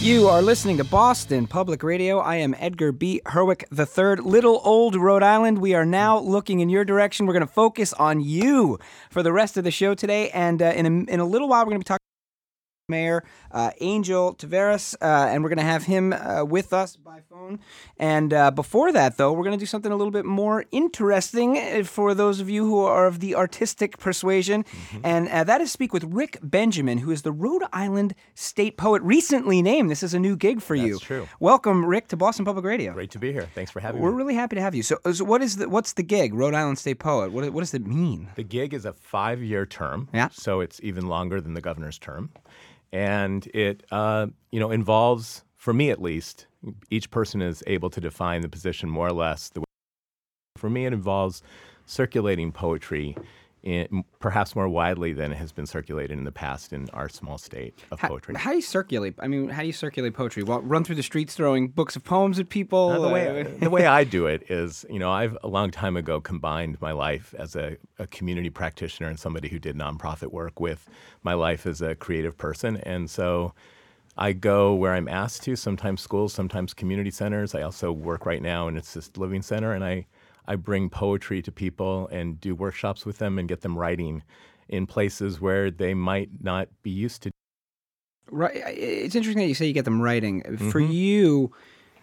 You are listening to Boston Public Radio. I am Edgar B. Herwick III, Little Old Rhode Island. We are now looking in your direction. We're going to focus on you for the rest of the show today. And in a little while, we're going to be talking to Mayor Angel Taveras, and we're going to have him with us by phone. And before that, though, we're going to do something a little bit more interesting for those of you who are of the artistic persuasion. And that is speak with Rick Benjamin, who is the Rhode Island State Poet, recently named. This is a new gig for you. That's true. Welcome, Rick, to Boston Public Radio. Great to be here. Thanks for having me. We're really happy to have you. So what's the gig, Rhode Island State Poet? What does it mean? The gig is a 5-year term, so it's even longer than the governor's term. And it involves, for me at least, each person is able to define the position more or less the way. For me, it involves circulating poetry perhaps more widely than it has been circulated in the past in our small state of poetry. How do you circulate? I mean, how do you circulate poetry? Run through the streets throwing books of poems at people? The way I do it is, I've a long time ago combined my life as a community practitioner and somebody who did nonprofit work with my life as a creative person. And so I go where I'm asked to, sometimes schools, sometimes community centers. I also work right now in an assisted living center, and I bring poetry to people and do workshops with them and get them writing in places where they might not be used to. Right. It's interesting that you say you get them writing. For you,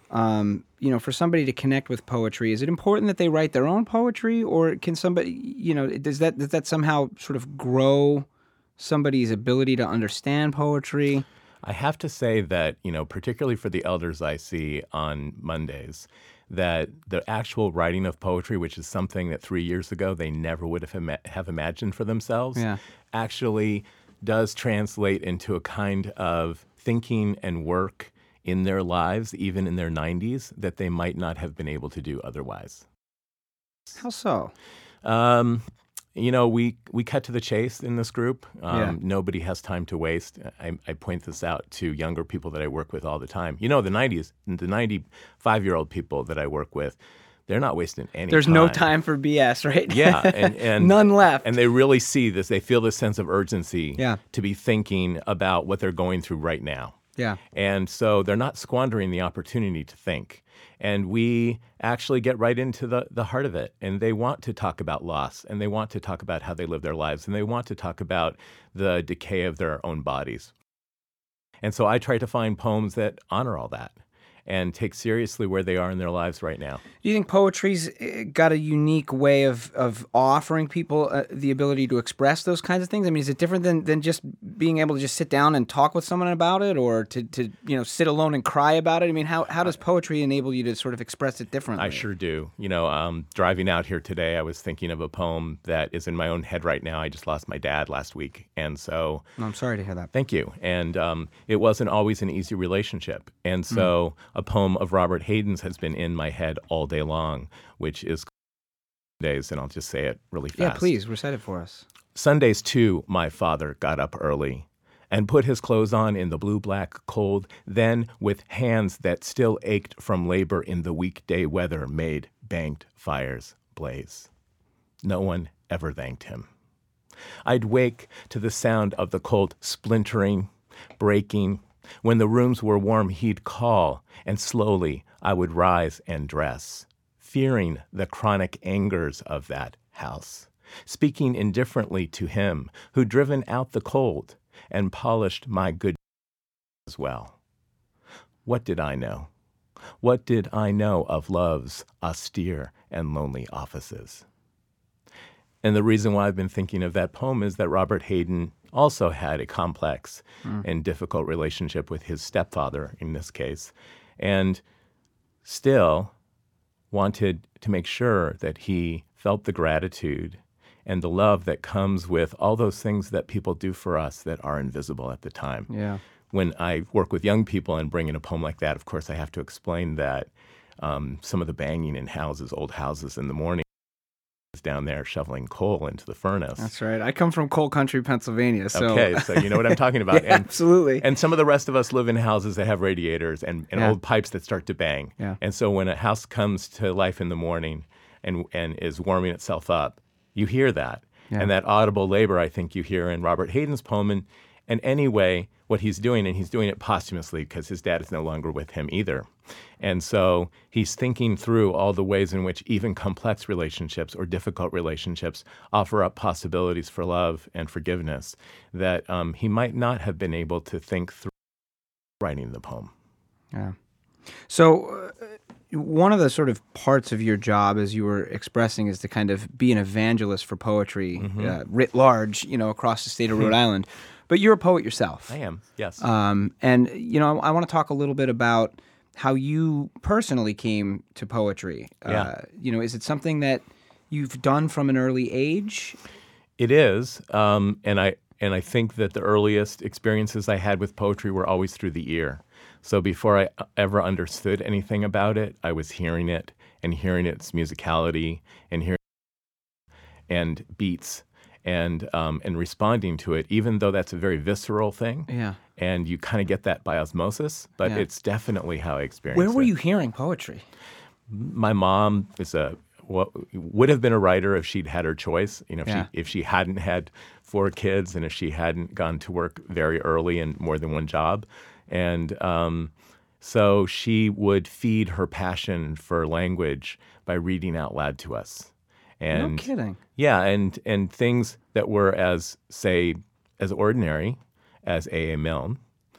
for somebody to connect with poetry, is it important that they write their own poetry, or can somebody, does that somehow sort of grow somebody's ability to understand poetry? I have to say that, particularly for the elders I see on Mondays, that the actual writing of poetry, which is something that 3 years ago they never would have imagined for themselves, actually does translate into a kind of thinking and work in their lives, even in their 90s, that they might not have been able to do otherwise. How so? We cut to the chase in this group. Nobody has time to waste. I point this out to younger people that I work with all the time. The 95-year-old people that I work with, they're not wasting any time. There's no time for BS, right? Yeah. And none left. And they really see this. They feel this sense of urgency to be thinking about what they're going through right now. Yeah. And so they're not squandering the opportunity to think. And we actually get right into the heart of it. And they want to talk about loss, and they want to talk about how they live their lives, and they want to talk about the decay of their own bodies. And so I try to find poems that honor all that and take seriously where they are in their lives right now. Do you think poetry's got a unique way of offering people the ability to express those kinds of things? I mean, is it different than just being able to just sit down and talk with someone about it, or to sit alone and cry about it? I mean, how does poetry enable you to sort of express it differently? I sure do. Driving out here today, I was thinking of a poem that is in my own head right now. I just lost my dad last week, and so... I'm sorry to hear that. Thank you. And it wasn't always an easy relationship. And so a poem of Robert Hayden's has been in my head all day long, which is Sundays, and I'll just say it really fast. Yeah, please, recite it for us. Sundays, too, my father got up early and put his clothes on in the blue-black cold, then with hands that still ached from labor in the weekday weather made banked fires blaze. No one ever thanked him. I'd wake to the sound of the cold splintering, breaking. When the rooms were warm, he'd call, and slowly I would rise and dress, fearing the chronic angers of that house, speaking indifferently to him who'd driven out the cold and polished my good as well. What did I know? What did I know of love's austere and lonely offices? And the reason why I've been thinking of that poem is that Robert Hayden also had a complex and difficult relationship with his stepfather in this case, and still wanted to make sure that he felt the gratitude and the love that comes with all those things that people do for us that are invisible at the time. Yeah. When I work with young people and bring in a poem like that, of course, I have to explain that some of the banging in houses, old houses in the morning, down there shoveling coal into the furnace. That's right. I come from coal country, Pennsylvania. So. Okay, so you know what I'm talking about. Yeah, absolutely. And some of the rest of us live in houses that have radiators and old pipes that start to bang. Yeah. And so when a house comes to life in the morning and is warming itself up, you hear that. Yeah. And that audible labor, I think you hear in Robert Hayden's poem. And anyway, what he's doing, and he's doing it posthumously because his dad is no longer with him either. And so he's thinking through all the ways in which even complex relationships or difficult relationships offer up possibilities for love and forgiveness that he might not have been able to think through writing the poem. Yeah. So one of the sort of parts of your job, as you were expressing, is to kind of be an evangelist for poetry writ large, across the state of Rhode Island. But you're a poet yourself. I am, yes. And, I want to talk a little bit about how you personally came to poetry. Yeah. Is it something that you've done from an early age? It is, and I think that the earliest experiences I had with poetry were always through the ear. So before I ever understood anything about it, I was hearing it and hearing its musicality and hearing and beats and responding to it, even though that's a very visceral thing. Yeah. And you kind of get that by osmosis, but it's definitely how I experienced it. Where were you hearing poetry? My mom would have been a writer if she'd had her choice. If she hadn't had 4 kids and if she hadn't gone to work very early and more than one job. And so she would feed her passion for language by reading out loud to us. And, no kidding. Yeah, and things that were as ordinary as A.A. Milne,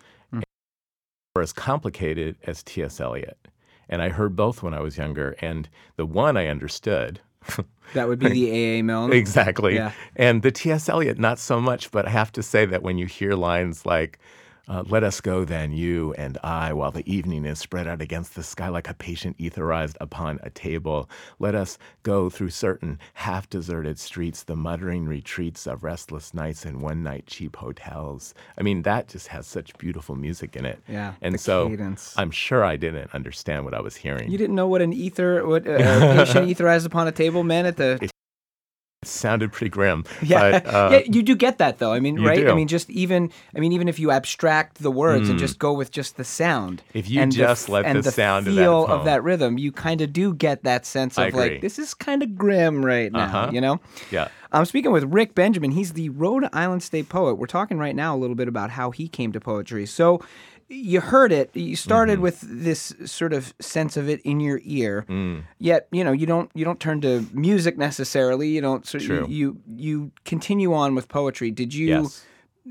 or as complicated as T.S. Eliot. And I heard both when I was younger, and the one I understood. That would be the A.A. Milne? Exactly. Yeah. And the T.S. Eliot, not so much, but I have to say that when you hear lines like, let us go then, you and I, while the evening is spread out against the sky like a patient etherized upon a table. Let us go through certain half-deserted streets, the muttering retreats of restless nights and one-night cheap hotels. I mean, that just has such beautiful music in it. Yeah, and so cadence. I'm sure I didn't understand what I was hearing. You didn't know what a patient etherized upon a table meant at the... It sounded pretty grim. Yeah, but, you do get that though. I mean, you right? do. I mean, even if you abstract the words and just go with just the sound, if you and just let the sound and the feel of that poem, of that rhythm, you kind of do get that sense of like, this is kind of grim right now, Yeah. I'm speaking with Rick Benjamin. He's the Rhode Island State poet. We're talking right now a little bit about how he came to poetry. So you heard it. You started with this sort of sense of it in your ear. Yet, you don't turn to music necessarily. You don't. True. You continue on with poetry. Did you? Yes.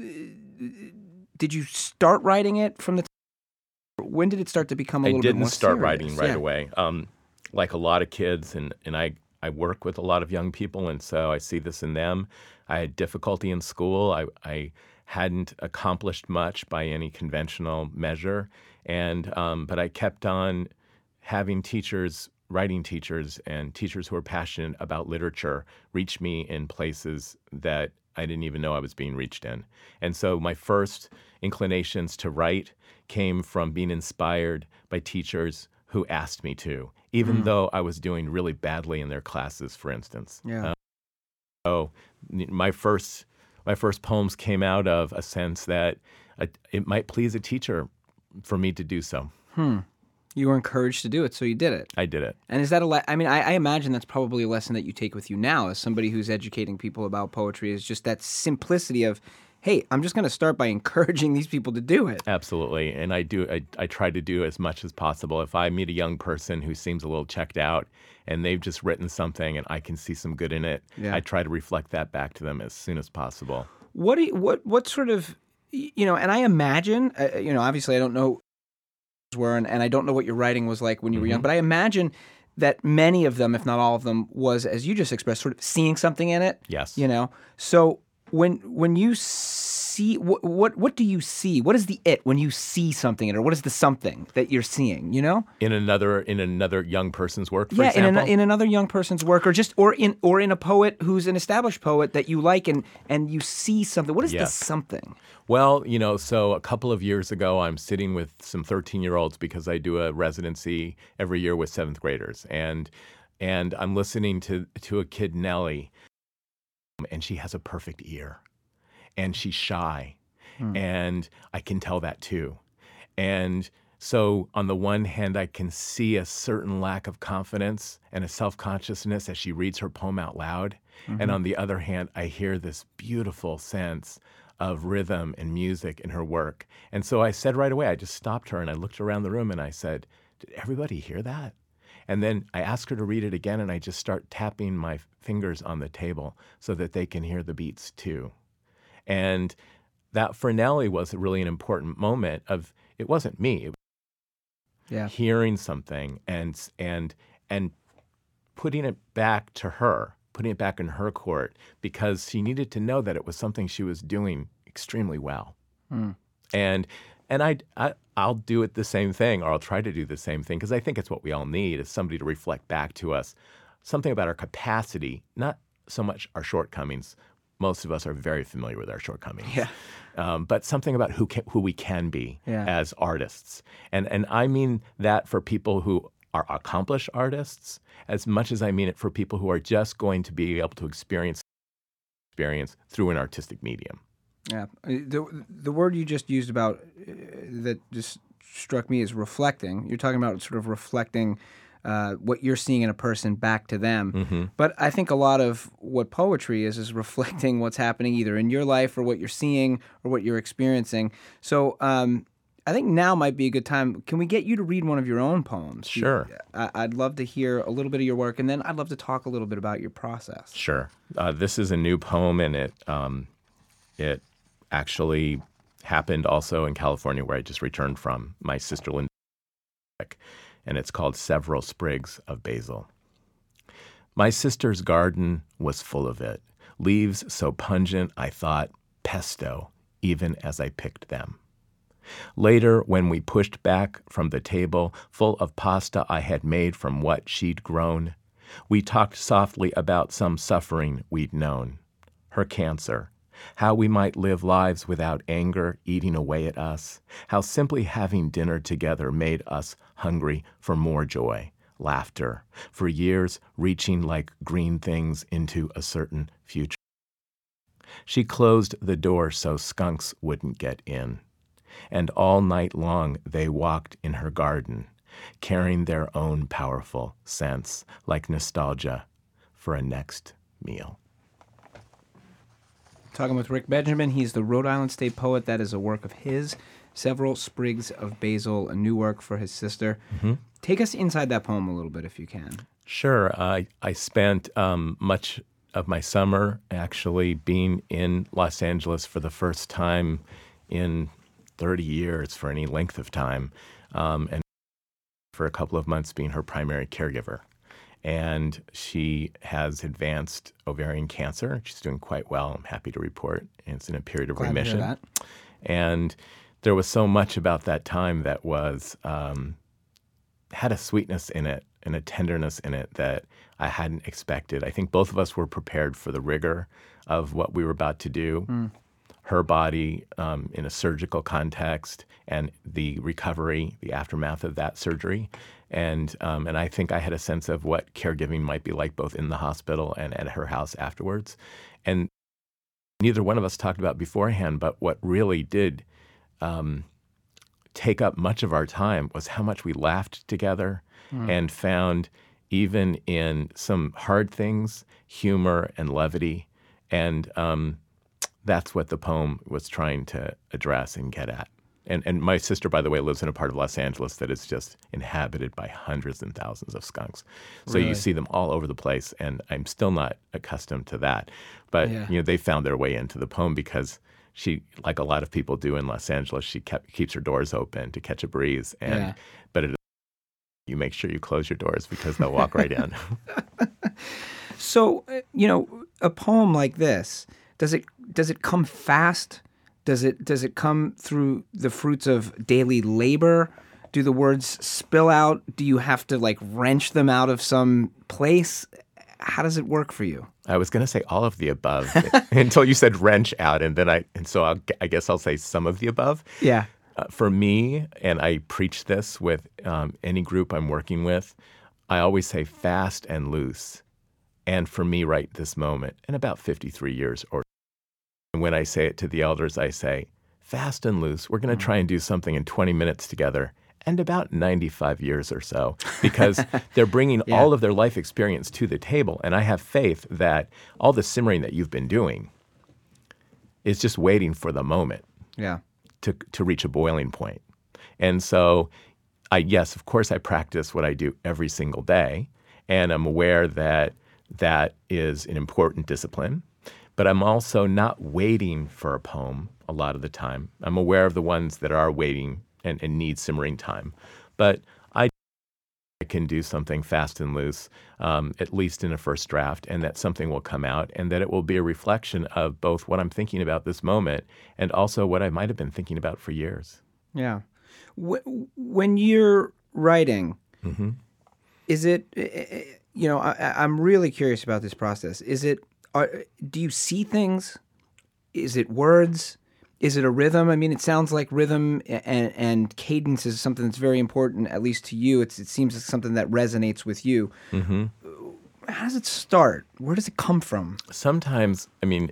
Did you start writing it from the? When did it start to become a little bit more serious? I didn't start writing right away. Like a lot of kids, and I work with a lot of young people, and so I see this in them. I had difficulty in school. I hadn't accomplished much by any conventional measure, but I kept on having teachers, writing teachers, and teachers who were passionate about literature reach me in places that I didn't even know I was being reached in. And so my first inclinations to write came from being inspired by teachers who asked me to, even though I was doing really badly in their classes, for instance. Yeah. So my first poems came out of a sense that it might please a teacher for me to do so. You were encouraged to do it, so you did it. I did it. And is that I imagine that's probably a lesson that you take with you now as somebody who's educating people about poetry, is just that simplicity of, hey, I'm just going to start by encouraging these people to do it. Absolutely. And I try to do as much as possible. If I meet a young person who seems a little checked out and they've just written something and I can see some good in it, I try to reflect that back to them as soon as possible. What sort of, and I imagine, obviously I don't know and I don't know what your writing was like when you were young, but I imagine that many of them, if not all of them, was, as you just expressed, sort of seeing something in it. Yes. So when you see, what do you see? What is the it when you see something in it, or what is the something that you're seeing? In another young person's work, for example? in another young person's work, or in a poet who's an established poet that you like, and you see something. What is the something? Well, so a couple of years ago, I'm sitting with some 13-year-olds because I do a residency every year with 7th graders, and I'm listening to a kid, Nellie, and she has a perfect ear, and she's shy, and I can tell that too. And so on the one hand, I can see a certain lack of confidence and a self-consciousness as she reads her poem out loud. And on the other hand, I hear this beautiful sense of rhythm and music in her work. And so I said right away, I just stopped her and I looked around the room and I said, did everybody hear that? And then I asked her to read it again, and I just start tapping my fingers on the table so that they can hear the beats too. And that for Nellie was really an important moment of, it wasn't me, it was hearing something and putting it back to her, putting it back in her court, because she needed to know that it was something she was doing extremely well. And I'll do it the same thing, or I'll try to do the same thing, because I think it's what we all need, is somebody to reflect back to us something about our capacity, not so much our shortcomings. Most of us are very familiar with our shortcomings. But something about who we can be as artists. And I mean that for people who are accomplished artists as much as I mean it for people who are just going to be able to experience through an artistic medium. Yeah. The word you just used about that just struck me is reflecting. You're talking about sort of reflecting what you're seeing in a person back to them. But I think a lot of what poetry is reflecting what's happening either in your life or what you're seeing or what you're experiencing. So I think now might be a good time. Can we get you to read one of your own poems? Sure. I'd love to hear a little bit of your work, and then I'd love to talk a little bit about your process. Sure. This is a new poem, and it actually happened also in California, where I just returned from. My sister Linda, and it's called Several Sprigs of Basil. My sister's garden was full of it, leaves so pungent I thought pesto even as I picked them. Later, when we pushed back from the table full of pasta I had made from what she'd grown, we talked softly about some suffering we'd known, her cancer, how we might live lives without anger eating away at us, how simply having dinner together made us hungry for more joy, laughter, for years reaching like green things into a certain future. She closed the door so skunks wouldn't get in, and all night long they walked in her garden, carrying their own powerful scents like nostalgia for a next meal. Talking with Rick Benjamin. He's the Rhode Island State poet. That is a work of his, Several Sprigs of Basil, a new work for his sister. Take us inside that poem a little bit, if you can. Sure. I spent much of my summer actually being in Los Angeles for the first time in 30 years for any length of time, and for a couple of months being her primary caregiver. And she has advanced ovarian cancer. She's doing quite well, I'm happy to report. And it's in a period of remission. Glad to hear that. And there was so much about that time that was had a sweetness in it and a tenderness in it that I hadn't expected. I think both of us were prepared for the rigor of what we were about to do. Her body in a surgical context and the recovery, the aftermath of that surgery. And I think I had a sense of what caregiving might be like both in the hospital and at her house afterwards. And neither one of us talked about beforehand, but what really did take up much of our time was how much we laughed together and found, even in some hard things, humor and levity. And that's what the poem was trying to address and get at. And my sister, by the way, lives in a part of Los Angeles that is just inhabited by hundreds and thousands of skunks. So you see them all over the place, and I'm still not accustomed to that. But they found their way into the poem because she, like a lot of people do in Los Angeles, she keeps her doors open to catch a breeze. But you make sure you close your doors because they'll walk right in. So, a poem like this, does it come fast? Does it come through the fruits of daily labor? Do the words spill out? Do you have to wrench them out of some place? How does it work for you? I was going to say all of the above until you said wrench out, so I guess I'll say some of the above. Yeah. For me, and I preach this with any group I'm working with, I always say fast and loose. And for me, right this moment, in about 53 years or and when I say it to the elders, I say, fast and loose, we're going to try and do something in 20 minutes together and about 95 years or so, because they're bringing all of their life experience to the table. And I have faith that all the simmering that you've been doing is just waiting for the moment Yeah. to reach a boiling point. And so, yes, of course, I practice what I do every single day, and I'm aware that that is an important discipline. But I'm also not waiting for a poem a lot of the time. I'm aware of the ones that are waiting and need simmering time. But I can do something fast and loose, at least in a first draft, and that something will come out, and that it will be a reflection of both what I'm thinking about this moment and also what I might have been thinking about for years. Yeah. When you're writing, is it, I'm really curious about this process. Do you see things? Is it words? Is it a rhythm? I mean, it sounds like rhythm and cadence is something that's very important, at least to you. It seems like something that resonates with you. Mm-hmm. How does it start? Where does it come from? Sometimes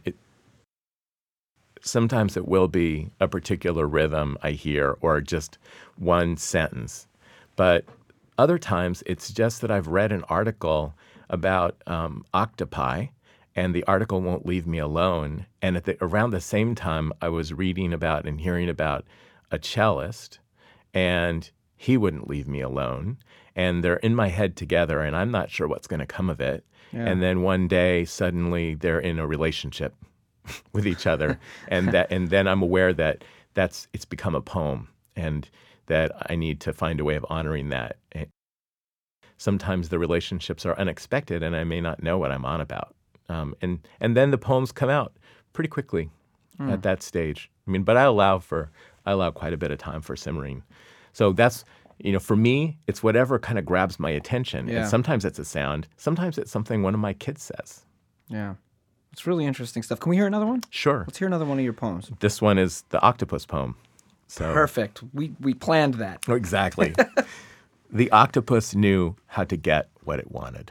it will be a particular rhythm I hear or just one sentence. But other times it's just that I've read an article about octopi, and the article won't leave me alone. And around the same time, I was reading about and hearing about a cellist, and he wouldn't leave me alone. And they're in my head together, and I'm not sure what's going to come of it. Yeah. And then one day, suddenly, they're in a relationship with each other, and then I'm aware that it's become a poem, and that I need to find a way of honoring that. Sometimes the relationships are unexpected, and I may not know what I'm on about. And then the poems come out pretty quickly at that stage. I mean, but I allow quite a bit of time for simmering. So that's, for me, it's whatever kind of grabs my attention. Yeah. And sometimes it's a sound. Sometimes it's something one of my kids says. Yeah. It's really interesting stuff. Can we hear another one? Sure. Let's hear another one of your poems. This one is the octopus poem. So, perfect. We planned that. Exactly. The octopus knew how to get what it wanted.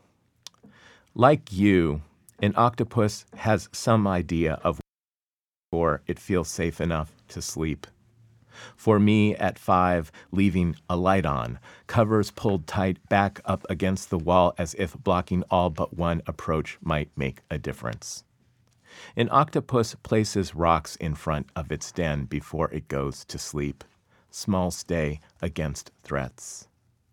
Like you, an octopus has some idea of where it feels safe enough to sleep. For me, at 5, leaving a light on, covers pulled tight back up against the wall as if blocking all but one approach might make a difference. An octopus places rocks in front of its den before it goes to sleep. Small stay against threats.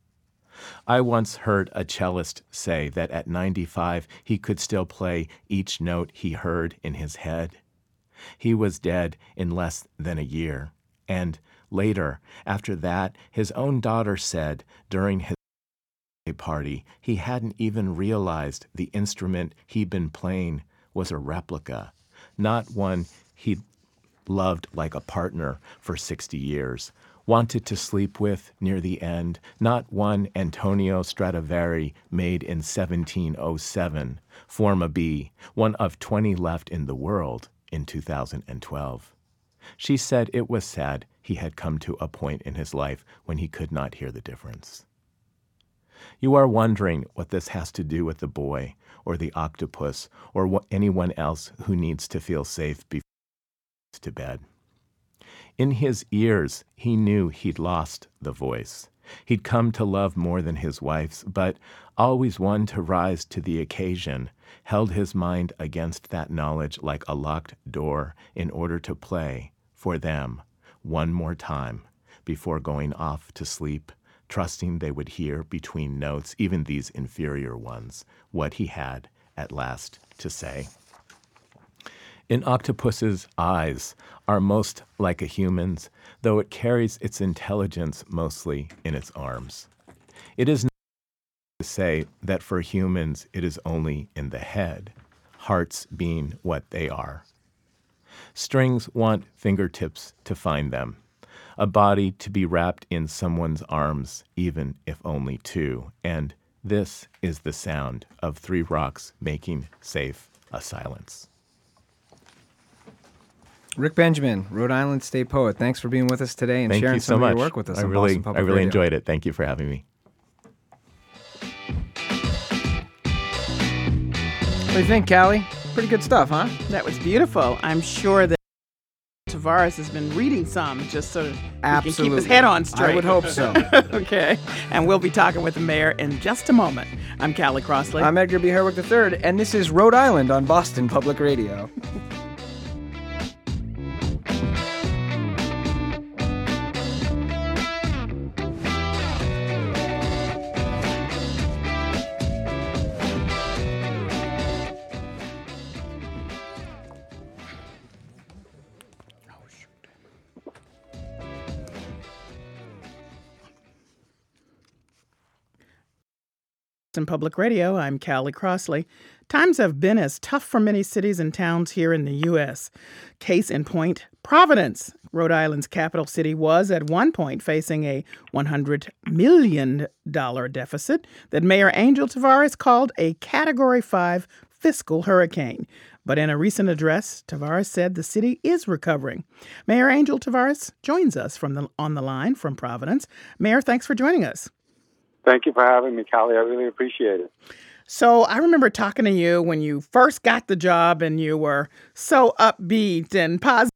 I once heard a cellist say that at 95 he could still play each note he heard in his head. He was dead in less than a year, and later, after that, his own daughter said during his party he hadn't even realized the instrument he'd been playing was a replica, not one he'd loved like a partner for 60 years, wanted to sleep with near the end, not one Antonio Stradivari made in 1707, Forma B, one of 20 left in the world in 2012. She said it was sad he had come to a point in his life when he could not hear the difference. You are wondering what this has to do with the boy or the octopus or anyone else who needs to feel safe before he goes to bed. In his ears, he knew he'd lost the voice. He'd come to love more than his wife's, but always one to rise to the occasion, held his mind against that knowledge like a locked door in order to play, for them, one more time, before going off to sleep, trusting they would hear between notes, even these inferior ones, what he had at last to say. An octopus's eyes are most like a human's, though it carries its intelligence mostly in its arms. It is not to say that for humans it is only in the head, hearts being what they are. Strings want fingertips to find them, a body to be wrapped in someone's arms, even if only 2, and this is the sound of 3 rocks making safe a silence. Rick Benjamin, Rhode Island State poet. Thanks for being with us today and sharing some of your work with us. I really enjoyed it. Thank you for having me. What do you think, Callie? Pretty good stuff, huh? That was beautiful. I'm sure that Tavares has been reading some just so he can keep his head on straight. I would hope so. Okay. And we'll be talking with the mayor in just a moment. I'm Callie Crossley. I'm Edgar B. Herwick III, and this is Rhode Island on Boston Public Radio. Boston Public Radio. I'm Callie Crossley. Times have been as tough for many cities and towns here in the U.S. Case in point, Providence. Rhode Island's capital city was at one point facing a $100 million deficit that Mayor Angel Tavares called a Category 5 fiscal hurricane. But in a recent address, Tavares said the city is recovering. Mayor Angel Tavares joins us on the line from Providence. Mayor, thanks for joining us. Thank you for having me, Callie. I really appreciate it. So I remember talking to you when you first got the job, and you were so upbeat and positive.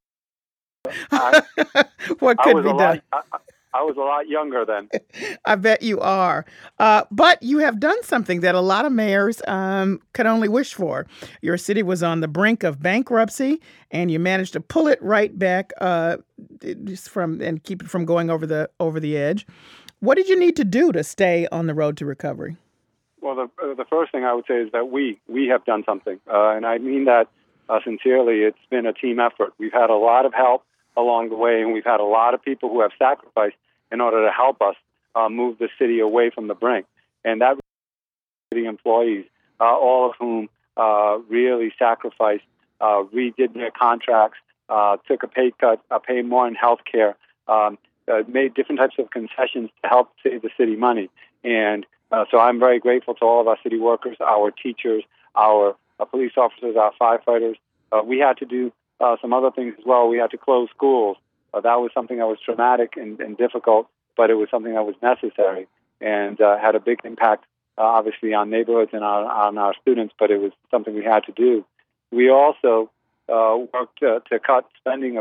What could be done? I was a lot younger then. I bet you are. But you have done something that a lot of mayors could only wish for. Your city was on the brink of bankruptcy, and you managed to pull it right back and keep it from going over the edge. What did you need to do to stay on the road to recovery? Well, the first thing I would say is that we have done something, and I mean that sincerely. It's been a team effort. We've had a lot of help along the way, and we've had a lot of people who have sacrificed in order to help us move the city away from the brink. And that city employees, all of whom really sacrificed, redid their contracts, took a pay cut, paid more in health care, made different types of concessions to help save the city money. And so I'm very grateful to all of our city workers, our teachers, our police officers, our firefighters. We had to do some other things as well. We had to close schools. That was something that was traumatic and difficult, but it was something that was necessary and had a big impact, obviously, on neighborhoods and on our students, but it was something we had to do. We also worked to cut spending,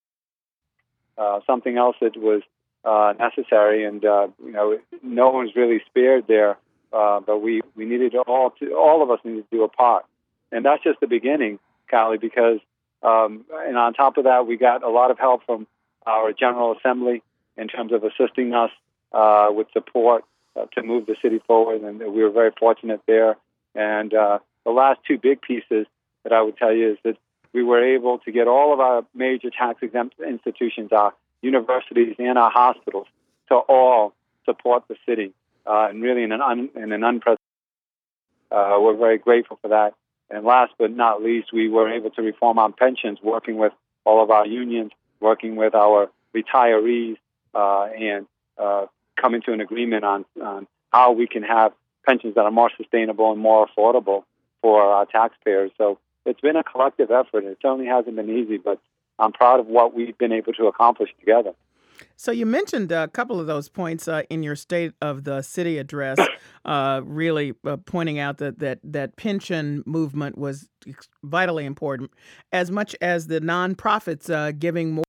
something else that was necessary, and no one's really spared there, but we needed all of us needed to do a part. And that's just the beginning, Callie, because and on top of that, we got a lot of help from our General Assembly in terms of assisting us with support to move the city forward, and we were very fortunate there. And the last two big pieces that I would tell you is that we were able to get all of our major tax-exempt institutions, our universities and our hospitals, to all support the city, and really in an unprecedented. We're very grateful for that. And last but not least, we were able to reform our pensions, working with all of our unions, working with our retirees, and coming to an agreement on how we can have pensions that are more sustainable and more affordable for our taxpayers. So it's been a collective effort. It certainly hasn't been easy, but I'm proud of what we've been able to accomplish together. So you mentioned a couple of those points in your State of the City address, really pointing out that pension movement was vitally important, as much as the nonprofits giving more.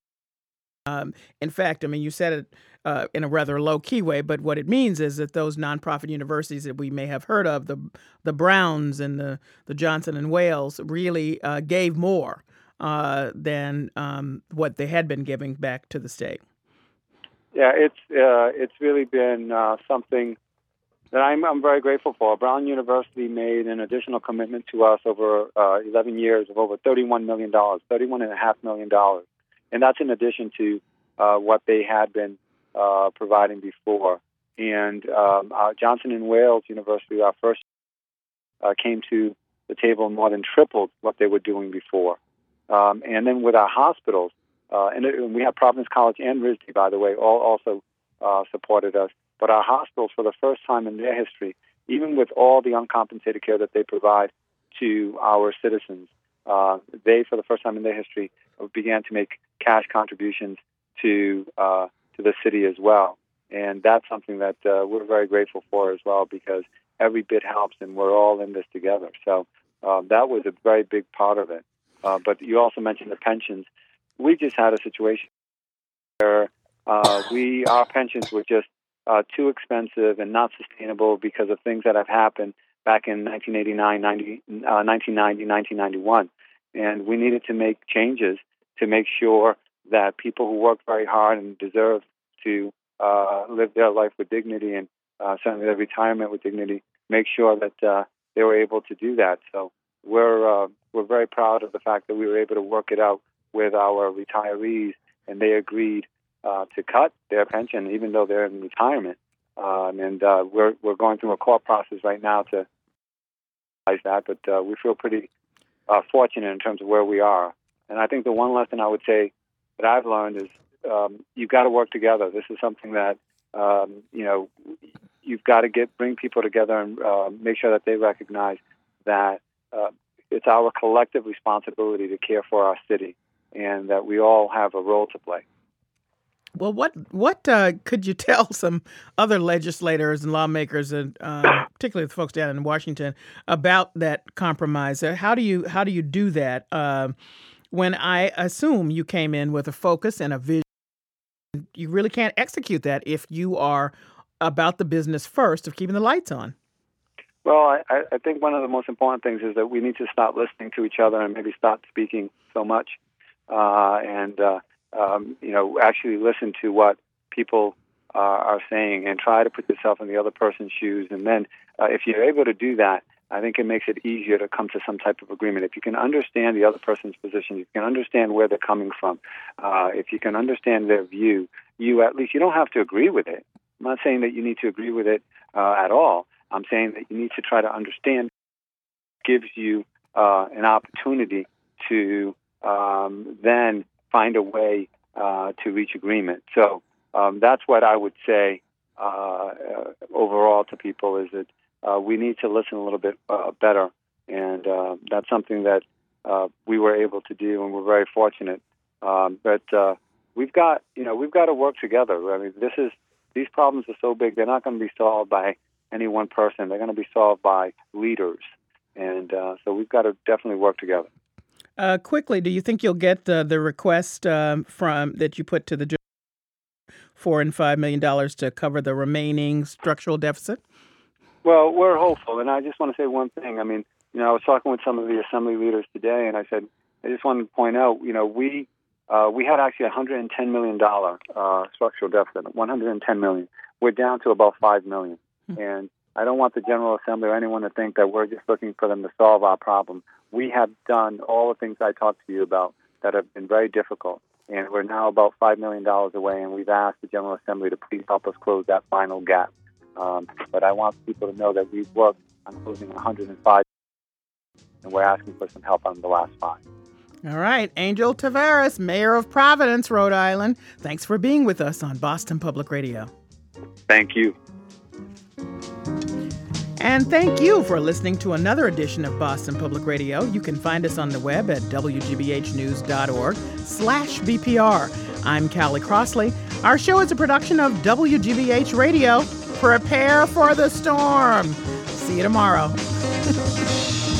In fact, I mean, you said it in a rather low-key way, but what it means is that those nonprofit universities that we may have heard of, the Browns and the Johnson and Wales, really gave more than what they had been giving back to the state. Yeah, it's really been something that I'm very grateful for. Brown University made an additional commitment to us over 11 years of over $31 million, $31.5 million. And that's in addition to what they had been providing before. And Johnson and Wales University, our first, came to the table more than tripled what they were doing before. And then with our hospitals, and we have Providence College and RISD, by the way, all also supported us. But our hospitals, for the first time in their history, even with all the uncompensated care that they provide to our citizens, they, for the first time in their history, began to make cash contributions to the city as well. And that's something that we're very grateful for as well, because every bit helps, and we're all in this together. So that was a very big part of it. But you also mentioned the pensions. We just had a situation where our pensions were just too expensive and not sustainable because of things that have happened back in 1989, 1990, 1991. And we needed to make changes to make sure that people who work very hard and deserve to live their life with dignity and certainly their retirement with dignity, make sure that they were able to do that. So we're very proud of the fact that we were able to work it out with our retirees, and they agreed to cut their pension, even though they're in retirement. and we're going through a court process right now to realize that. But we feel pretty fortunate in terms of where we are. And I think the one lesson I would say that I've learned is you've got to work together. This is something that you've got to bring people together and make sure that they recognize that it's our collective responsibility to care for our city, and that we all have a role to play. Well, what could you tell some other legislators and lawmakers, and particularly the folks down in Washington, about that compromise? How do you do that? When I assume you came in with a focus and a vision, you really can't execute that if you are about the business first of keeping the lights on. Well, I think one of the most important things is that we need to stop listening to each other and maybe stop speaking so much, and actually listen to what people are saying and try to put yourself in the other person's shoes. And then if you're able to do that, I think it makes it easier to come to some type of agreement. If you can understand the other person's position, you can understand where they're coming from, if you can understand their view, you don't have to agree with it. I'm not saying that you need to agree with it at all. I'm saying that you need to try to understand. It gives you an opportunity to then find a way to reach agreement. So that's what I would say overall to people, is that we need to listen a little bit better, and that's something that we were able to do, and we're very fortunate. But we've got to work together. I mean, these problems are so big; they're not going to be solved by any one person. They're going to be solved by leaders, and so we've got to definitely work together. Quickly, do you think you'll get the request from that you put to the judge, $4 and $5 million to cover the remaining structural deficit? Well, we're hopeful, and I just want to say one thing. I mean, I was talking with some of the assembly leaders today, and I said, I just wanted to point out, we had actually $110 million structural deficit, $110 million. We're down to about $5 million, and I don't want the General Assembly or anyone to think that we're just looking for them to solve our problem. We have done all the things I talked to you about that have been very difficult, and we're now about $5 million away, and we've asked the General Assembly to please help us close that final gap. But I want people to know that we've worked on closing 105, and we're asking for some help on the last 5. All right. Angel Taveras, Mayor of Providence, Rhode Island. Thanks for being with us on Boston Public Radio. Thank you. And thank you for listening to another edition of Boston Public Radio. You can find us on the web at wgbhnews.org/BPR. I'm Callie Crossley. Our show is a production of WGBH Radio. Prepare for the storm. See you tomorrow.